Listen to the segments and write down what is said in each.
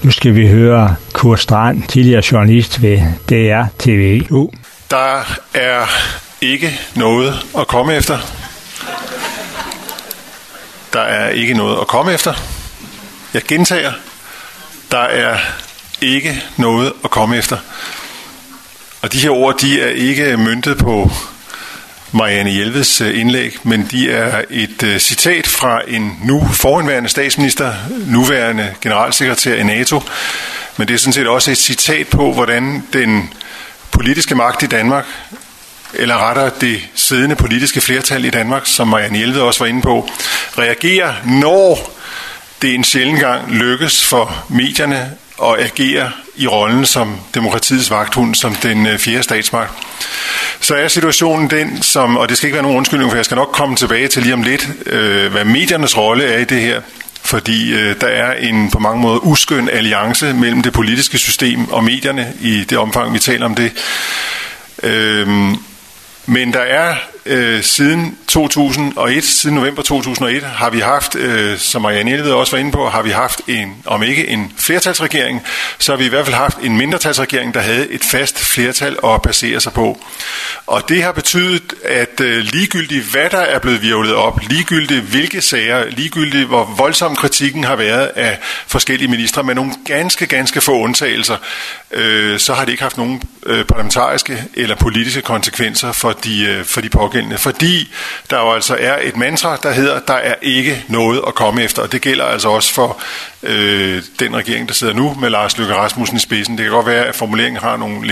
Nu skal vi høre Kurt Strand, tidligere journalist ved DR TV. Der er ikke noget at komme efter. Der er ikke noget at komme efter. Jeg gentager. Der er ikke noget at komme efter. Og de her ord, de er ikke møntet på Marianne Jelveds indlæg, men de er et citat fra en nu forhenværende statsminister, nuværende generalsekretær i NATO. Men det er sådan set også et citat på, hvordan den politiske magt i Danmark, eller rettere det siddende politiske flertal i Danmark, som Marianne Jelved også var inde på, reagerer, når det en sjælden gang lykkes for medierne at agere i rollen som demokratiets vagthund, som den fjerde statsmagt. Så er situationen den, som, og det skal ikke være nogen undskyldning, for jeg skal nok komme tilbage til lige om lidt, hvad mediernes rolle er i det her. Fordi der er en på mange måder uskøn alliance mellem det politiske system og medierne i det omfang, vi taler om det. Men der er siden 2001, siden november 2001, har vi haft, som Marianne Jelved også var inde på, har vi haft en, om ikke en flertalsregering, så har vi i hvert fald haft en mindretalsregering, der havde et fast flertal at basere sig på. Og det har betydet, at ligegyldigt hvad der er blevet virvlet op, ligegyldigt hvilke sager, ligegyldigt hvor voldsom kritikken har været af forskellige ministre, med nogle ganske få undtagelser, så har det ikke haft nogen parlamentariske eller politiske konsekvenser for de pågældende. Fordi der jo altså er et mantra, der hedder, der er ikke noget at komme efter. Og det gælder altså også for den regering, der sidder nu med Lars Løkke Rasmussen i spidsen. Det kan godt være, at formuleringen har nogle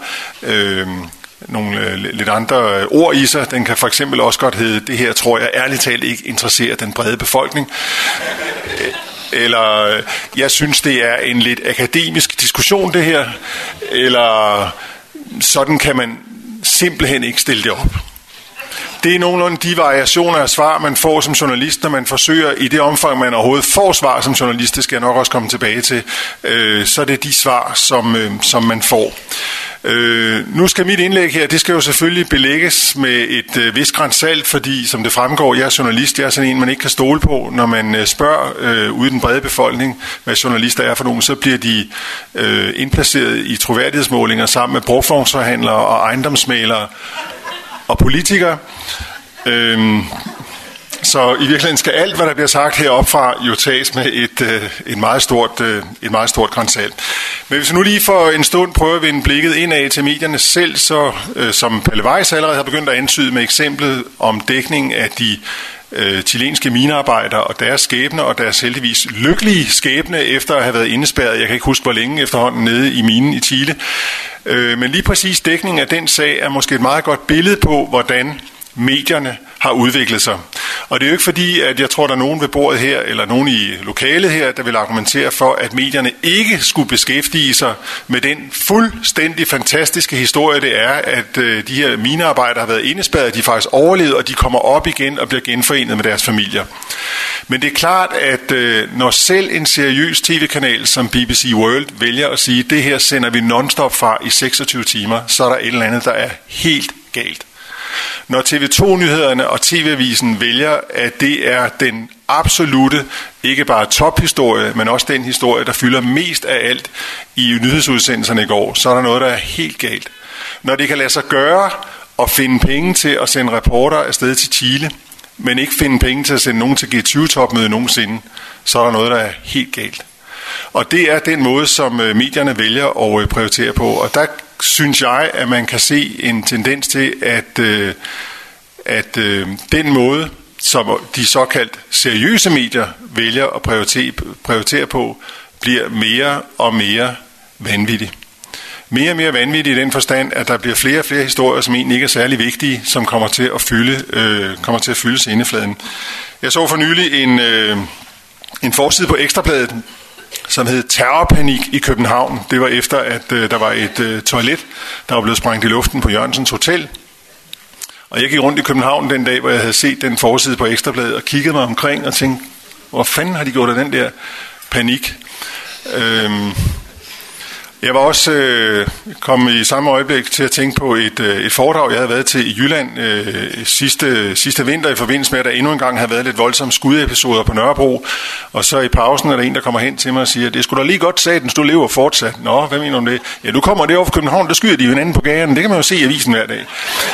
lidt andre ord i sig. Den kan for eksempel også godt hedde, det her tror jeg ærligt talt ikke interesserer den brede befolkning. Eller jeg synes, det er en lidt akademisk diskussion, det her. Eller sådan kan man simpelthen ikke stille det op. Det er nogenlunde de variationer af svar, man får som journalist, når man forsøger i det omfang, man overhovedet får svar som journalist, det skal jeg nok også komme tilbage til, så er det de svar, som man får. Nu skal mit indlæg her, det skal jo selvfølgelig belægges med et vist gran salt, fordi som det fremgår, jeg er journalist, jeg er sådan en, man ikke kan stole på. Når man spørger ude i den brede befolkning, hvad journalister er for nogen, så bliver de indplaceret i troværdighedsmålinger sammen med brugtvognsforhandlere og ejendomsmælere og politikere. Så i virkeligheden skal alt, hvad der bliver sagt heroppe fra, jo tages med et meget stort gran salt. Men hvis vi nu lige for en stund prøver at vende blikket indad til medierne selv, så som Pelle Weiss allerede har begyndt at antyde med eksemplet om dækning af de chilenske minearbejdere og deres skæbne og deres heldigvis lykkelige skæbne efter at have været indespærret, jeg kan ikke huske hvor længe efterhånden, nede i minen i Chile. Men lige præcis dækningen af den sag er måske et meget godt billede på, hvordan medierne har udviklet sig. Og det er jo ikke fordi, at jeg tror, der er nogen ved bordet her, eller nogen i lokalet her, der vil argumentere for, at medierne ikke skulle beskæftige sig med den fuldstændig fantastiske historie, det er, at de her minearbejdere har været indespærret, de faktisk overlevet, og de kommer op igen og bliver genforenet med deres familier. Men det er klart, at når selv en seriøs tv-kanal som BBC World vælger at sige, det her sender vi non-stop fra i 26 timer, så er der et eller andet, der er helt galt. Når TV2-nyhederne og TV-avisen vælger, at det er den absolute, ikke bare tophistorie, men også den historie, der fylder mest af alt i nyhedsudsendelserne i går, så er der noget, der er helt galt. Når det kan lade sig gøre at finde penge til at sende reporter afsted til Chile, men ikke finde penge til at sende nogen til G20-topmøde nogensinde, så er der noget, der er helt galt. Og det er den måde, som medierne vælger at prioritere på. Og der synes jeg, at man kan se en tendens til, at den måde, som de såkaldt seriøse medier vælger at prioritere på, bliver mere og mere vanvittig. Mere og mere vanvittig i den forstand, at der bliver flere og flere historier, som egentlig ikke er særlig vigtige, som kommer til at fylde scenefladen. Jeg så for nylig en forside på Ekstrabladet, som hed Terrorpanik i København. Det var efter, at der var et toilet, der var blevet sprængt i luften på Jørgensens Hotel. Og jeg gik rundt i København den dag, hvor jeg havde set den forside på Ekstrabladet, og kiggede mig omkring og tænkte, hvor fanden har de gjort af den der panik? Jeg var også kommet i samme øjeblik til at tænke på et foredrag, jeg havde været til i Jylland sidste vinter i forbindelse med, at der endnu en gang havde været lidt voldsomme skudepisoder på Nørrebro. Og så i pausen er der en, der kommer hen til mig og siger, det skulle da lige godt satans, du lever fortsat. Nå, hvad mener du om det? Ja, du kommer derovre fra København, der skyder de jo hinanden på gaden. Det kan man jo se i avisen hver dag.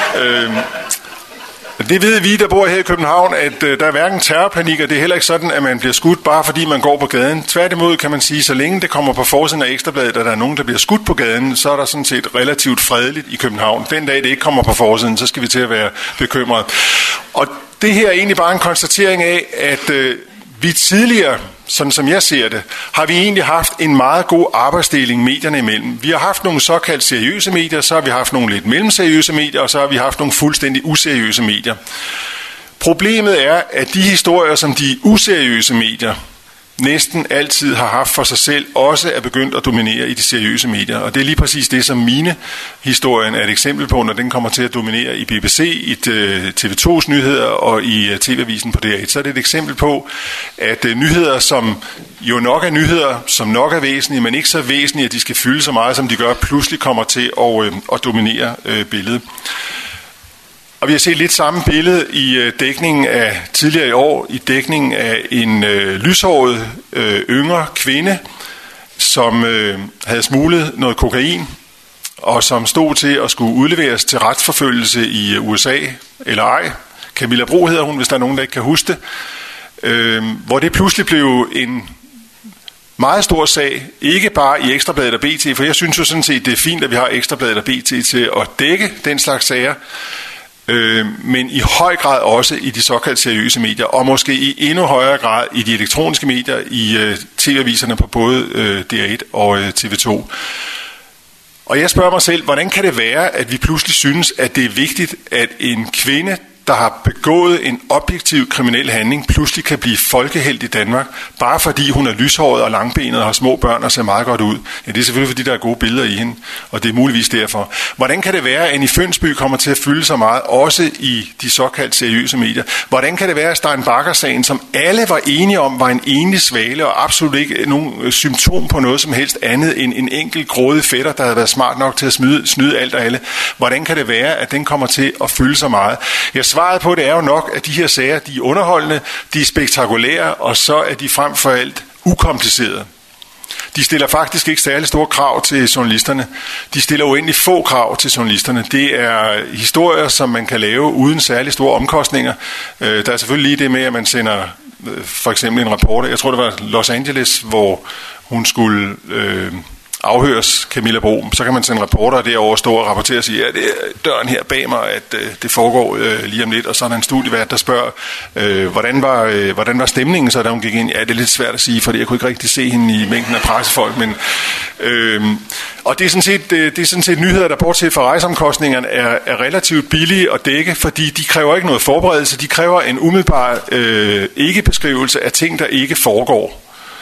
Det ved vi, der bor her i København, at der er hverken terrorpanik, og det er heller ikke sådan, at man bliver skudt bare fordi man går på gaden. Tværtimod kan man sige, så længe det kommer på forsiden af Ekstrabladet, at der er nogen, der bliver skudt på gaden, så er der sådan set relativt fredeligt i København. Den dag det ikke kommer på forsiden, så skal vi til at være bekymrede. Og det her er egentlig bare en konstatering af, at vi tidligere, sådan som jeg ser det, har vi egentlig haft en meget god arbejdsdeling medierne imellem. Vi har haft nogle såkaldt seriøse medier, så har vi haft nogle lidt mellemseriøse medier, og så har vi haft nogle fuldstændig useriøse medier. Problemet er, at de historier, som de useriøse medier næsten altid har haft for sig selv, også er begyndt at dominere i de seriøse medier. Og det er lige præcis det, som mine historien er et eksempel på, når den kommer til at dominere i BBC, i TV2's nyheder og i TV-avisen på DR1. Så er det et eksempel på, at nyheder, som jo nok er nyheder, som nok er væsentlige, men ikke så væsentlige, at de skal fylde så meget, som de gør, pludselig kommer til at dominere billedet. Og vi har set lidt samme billede i dækningen af tidligere i år, i dækningen af en lyshåret yngre kvinde, som havde smuglet noget kokain, og som stod til at skulle udleveres til retsforfølgelse i USA, eller ej. Camilla Bro hedder hun, hvis der er nogen, der ikke kan huske det. Hvor det pludselig blev en meget stor sag, ikke bare i Ekstrabladet og BT, for jeg synes jo sådan set, det er fint, at vi har Ekstrabladet og BT til at dække den slags sager, men i høj grad også i de såkaldt seriøse medier, og måske i endnu højere grad i de elektroniske medier, i tv-aviserne på både DR1 og TV2. Og jeg spørger mig selv, hvordan kan det være, at vi pludselig synes, at det er vigtigt, at en kvinde, der har begået en objektiv kriminel handling, pludselig kan blive folkehelt i Danmark, bare fordi hun er lyshåret og langbenet og har små børn og ser meget godt ud. Ja, det er selvfølgelig fordi, der er gode billeder i hende, og det er muligvis derfor. Hvordan kan det være, at en i Fønsby kommer til at fylde så meget, også i de såkaldt seriøse medier? Hvordan kan det være, at Stein Bagger-sagen, som alle var enige om, var en enlig svale og absolut ikke nogen symptom på noget som helst andet end en enkelt grådig fætter, der havde været smart nok til at snyde alt og alle? Hvordan kan det være, at den kommer til at fylde så meget? Svaret på det er jo nok, at de her sager, de er underholdende, de er spektakulære, og så er de frem for alt ukomplicerede. De stiller faktisk ikke særlig store krav til journalisterne. De stiller uendelig få krav til journalisterne. Det er historier, som man kan lave uden særlig store omkostninger. Der er selvfølgelig lige det med, at man sender for eksempel en reporter. Jeg tror, det var Los Angeles, hvor hun skulle afhøres, Camilla Bro. Så kan man sende reporter derover, stå og rapportere og sige, ja, det er døren her bag mig, at det foregår lige om lidt. Og så er der en studievært, der spørger, hvordan var stemningen så, da hun gik ind? Ja, det er lidt svært at sige, fordi jeg kunne ikke rigtig se hende i mængden af pressefolk. Men, og det er sådan set nyheder, der bortset fra rejseomkostningerne er relativt billige at dække, fordi de kræver ikke noget forberedelse. De kræver en umiddelbar ikke-beskrivelse af ting, der ikke foregår.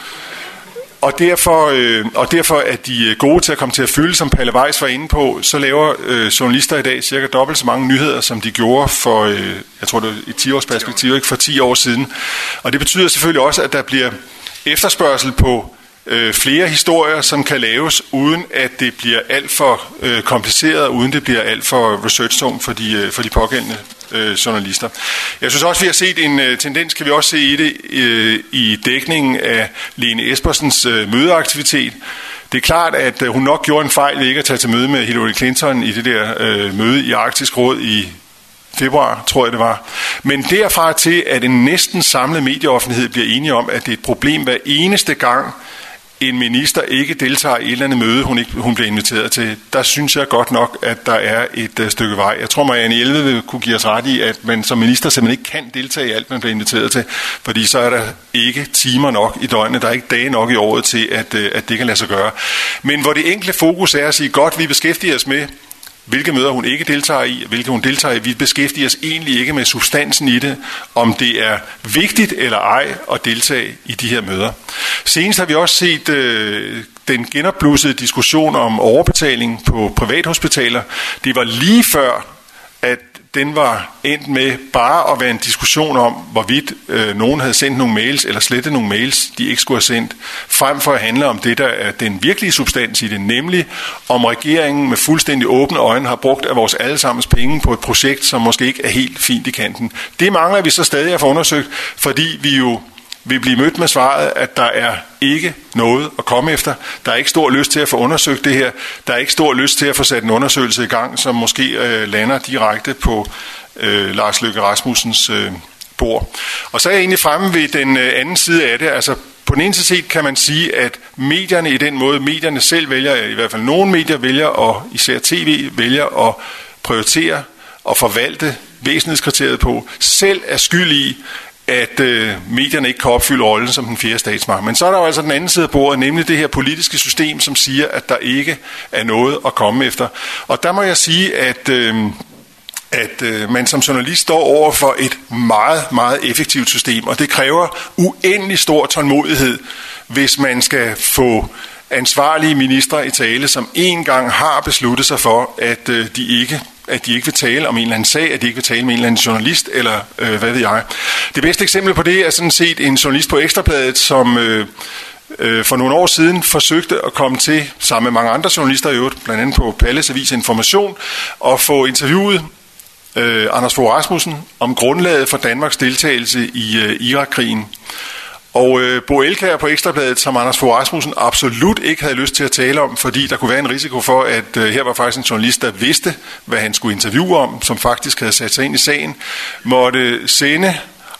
Og derfor er de gode til at komme til at fylde, som Palle Weiss var inde på. Så laver journalister i dag cirka dobbelt så mange nyheder, som de gjorde for, jeg tror det var et 10-årsperspektiv, ikke for 10 år siden. Og det betyder selvfølgelig også, at der bliver efterspørgsel på flere historier, som kan laves, uden at det bliver alt for kompliceret, uden det bliver alt for research-tungt for de pågældende journalister. Jeg synes også, vi har set en tendens, kan vi også se i det, i dækningen af Lene Espersens mødeaktivitet. Det er klart, at hun nok gjorde en fejl ved ikke at tage til møde med Hillary Clinton i det der møde i Arktisk Råd i februar, tror jeg det var. Men derfra til, at en næsten samlet medieoffentlighed bliver enige om, at det er et problem hver eneste gang, en minister ikke deltager i et eller andet møde, hun bliver inviteret til, der synes jeg godt nok, at der er et stykke vej. Jeg tror, Marianne Jelved vil kunne give os ret i, at man som minister simpelthen ikke kan deltage i alt, man bliver inviteret til, fordi så er der ikke timer nok i døgnet, der er ikke dage nok i året til, at det kan lade sig gøre. Men hvor det enkle fokus er at sige, godt, vi beskæftiger os med, hvilke møder hun ikke deltager i, hvilke hun deltager i. Vi beskæftiger os egentlig ikke med substansen i det, om det er vigtigt eller ej at deltage i de her møder. Senest har vi også set den genopblussede diskussion om overbetaling på privathospitaler. Det var lige før, at den var endt med bare at være en diskussion om, hvorvidt nogen havde sendt nogle mails eller slettet nogle mails, de ikke skulle have sendt, frem for at handle om det, der er den virkelige substans i det, nemlig om regeringen med fuldstændig åbne øjne har brugt af vores allesammens penge på et projekt, som måske ikke er helt fint i kanten. Det mangler vi så stadig at få undersøgt, fordi vi jo vil blive mødt med svaret, at der er ikke noget at komme efter. Der er ikke stor lyst til at få undersøgt det her. Der er ikke stor lyst til at få sat en undersøgelse i gang, som måske lander direkte på Lars Løkke Rasmussens bord. Og så er jeg egentlig fremme ved den anden side af det. Altså på den ene side kan man sige, at medierne i den måde, medierne selv vælger, i hvert fald nogle medier vælger, og især tv vælger at prioritere og forvalte væsentlighedskriteriet på, selv er skyld i, at medierne ikke kan opfylde rollen som den fjerde statsmagt. Men så er der jo altså den anden side af bordet, nemlig det her politiske system, som siger, at der ikke er noget at komme efter. Og der må jeg sige, at man som journalist står over for et meget, meget effektivt system, og det kræver uendelig stor tålmodighed, hvis man skal få ansvarlige ministre i tale, som en gang har besluttet sig for, at de ikke vil tale om en eller anden sag, at de ikke vil tale med en eller anden journalist, eller hvad ved jeg. Det bedste eksempel på det er sådan set en journalist på Ekstrabladet, som for nogle år siden forsøgte at komme til, sammen med mange andre journalister i øvrigt, blandt andet på Palles Avis Information, og få interviewet Anders Fogh Rasmussen om grundlaget for Danmarks deltagelse i Irakkrigen. Og Bo Elkjær på Ekstrabladet, som Anders Fogh Rasmussen absolut ikke havde lyst til at tale om, fordi der kunne være en risiko for, at her var faktisk en journalist, der vidste, hvad han skulle interviewe om, som faktisk havde sat sig ind i sagen, måtte sende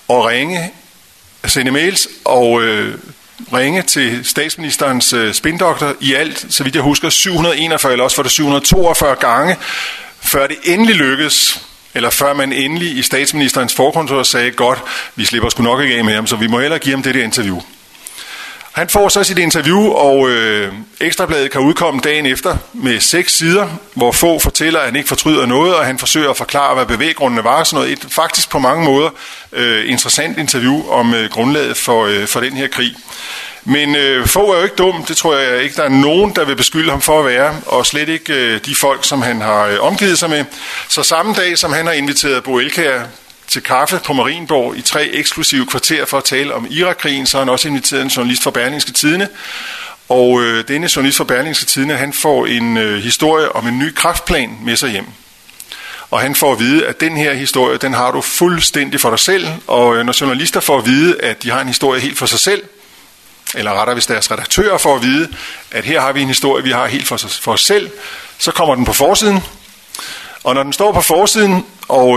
mails og ringe til statsministerens spindoktor i alt, så vidt jeg husker, 741, eller også var det 742 gange, før det endelig lykkedes, eller før man endelig i statsministerens forkontor sagde, godt, vi slipper sgu nok ikke af med ham, så vi må hellere give ham det der interview. Han får så sit interview, og Ekstrabladet kan udkomme dagen efter med 6 sider, hvor Fogh fortæller, at han ikke fortryder noget, og han forsøger at forklare, hvad bevæggrundene var. Sådan noget. Et faktisk på mange måder interessant interview om grundlaget for den her krig. Men Fogh er jo ikke dum, det tror jeg ikke, der er nogen, der vil beskylde ham for at være, og slet ikke de folk, som han har omgivet sig med. Så samme dag, som han har inviteret Bo Elkjær til kaffe på Marienborg i 3 eksklusive kvarter for at tale om Irakkrigen, så har han også inviteret en journalist fra Berlingske Tidende. Og denne journalist fra Berlingske Tidende, han får en historie om en ny kræftplan med sig hjem. Og han får at vide, at den her historie, den har du fuldstændig for dig selv. Og når journalister får at vide, at de har en historie helt for sig selv, eller rettere hvis deres redaktører får at vide, at her har vi en historie, vi har helt for os selv, så kommer den på forsiden. Og når den står på forsiden og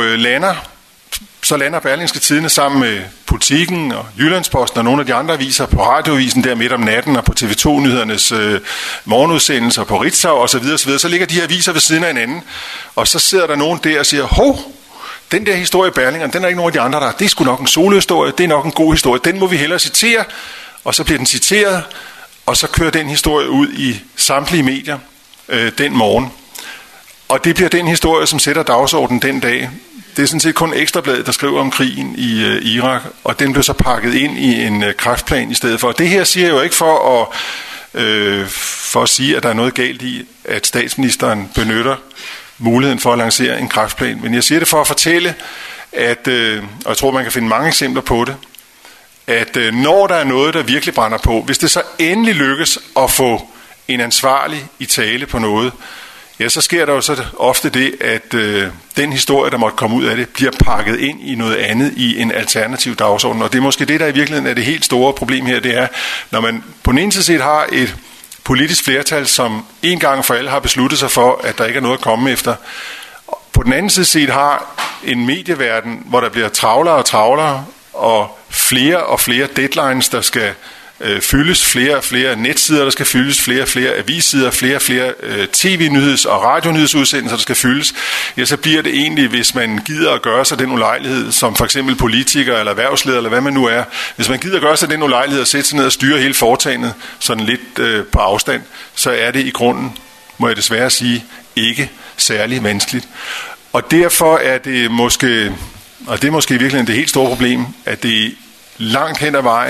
så lander Berlingske Tidende sammen med Politiken og Jyllandsposten og nogle af de andre aviser på Radioavisen der midt om natten og på TV2-nyhedernes morgenudsendelser på Ritzau osv. Så ligger de her aviser ved siden af hinanden, og så sidder der nogen der og siger, hov, den der historie i Berlingeren, den er ikke nogen af de andre der. Det er sgu nok en solohistorie, det er nok en god historie, den må vi hellere citere. Og så bliver den citeret, og så kører den historie ud i samtlige medier den morgen. Og det bliver den historie, som sætter dagsordenen den dag. Det er sådan set kun Ekstrabladet, der skriver om krigen i Irak, og den blev så pakket ind i en kræftplan i stedet for. Og det her siger jeg jo ikke for at sige, at der er noget galt i, at statsministeren benytter muligheden for at lancere en kræftplan. Men jeg siger det for at fortælle, at, og jeg tror, man kan finde mange eksempler på det, at når der er noget, der virkelig brænder på, hvis det så endelig lykkes at få en ansvarlig i tale på noget, ja, så sker der jo så ofte det, at den historie, der måtte komme ud af det, bliver pakket ind i noget andet, i en alternativ dagsorden. Og det er måske det, der i virkeligheden er det helt store problem her, det er, når man på den ene side har et politisk flertal, som en gang for alle har besluttet sig for, at der ikke er noget at komme efter. På den anden side har en medieverden, hvor der bliver travlere og travlere, og flere deadlines, der skal fyldes, flere og flere netsider, der skal fyldes, flere og flere avissider, flere og flere tv-nyheds- og radionyhedsudsendelser, der skal fyldes, ja, så bliver det egentlig, hvis man gider at gøre sig den ulejlighed, som for eksempel politiker eller erhvervsleder, eller hvad man nu er, hvis man gider at gøre sig den ulejlighed at sætte sig ned og styre hele foretagendet sådan lidt på afstand, så er det i grunden, må jeg desværre sige, ikke særlig vanskeligt. Og derfor er det måske, og det er måske virkelig det helt store problem, at det langt hen ad vejen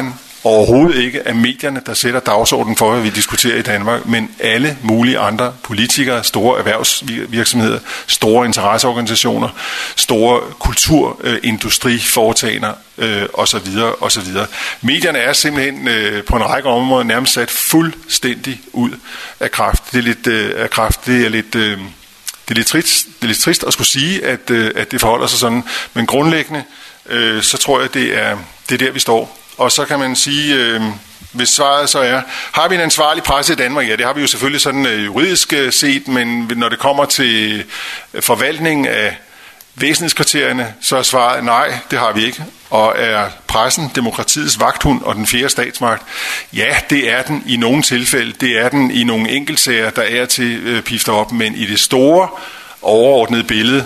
overhovedet ikke er medierne, der sætter dagsordenen for, hvad vi diskuterer i Danmark, men alle mulige andre politikere, store erhvervsvirksomheder, store interesseorganisationer, store kulturindustriforetagender osv. osv. Medierne er simpelthen på en række områder nærmest sat fuldstændig ud af kraft. Det er lidt trist at skulle sige, at det forholder sig sådan, men grundlæggende så tror jeg, det er der, vi står. Og så kan man sige, hvis svaret så er, har vi en ansvarlig presse i Danmark? Ja, det har vi jo selvfølgelig sådan juridisk set, men når det kommer til forvaltningen af væsentlighedskriterierne, så er svaret nej, det har vi ikke. Og er pressen demokratiets vagthund og den fjerde statsmagt? Ja, det er den i nogle tilfælde. Det er den i nogle enkeltsager, der er til pifter op, men i det store overordnede billede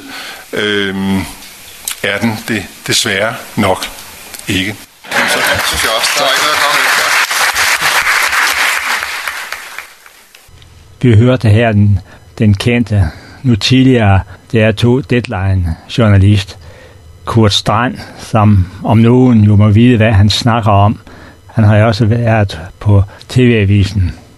er den det desværre nok ikke. Så synes jeg også, der er ikke noget at komme efter. Vi hørte her den kendte, nu tidligere DR2 Deadline-journalist Kurt Strand, som om nogen jo må vide, hvad han snakker om. Han har jo også været på TV-avisen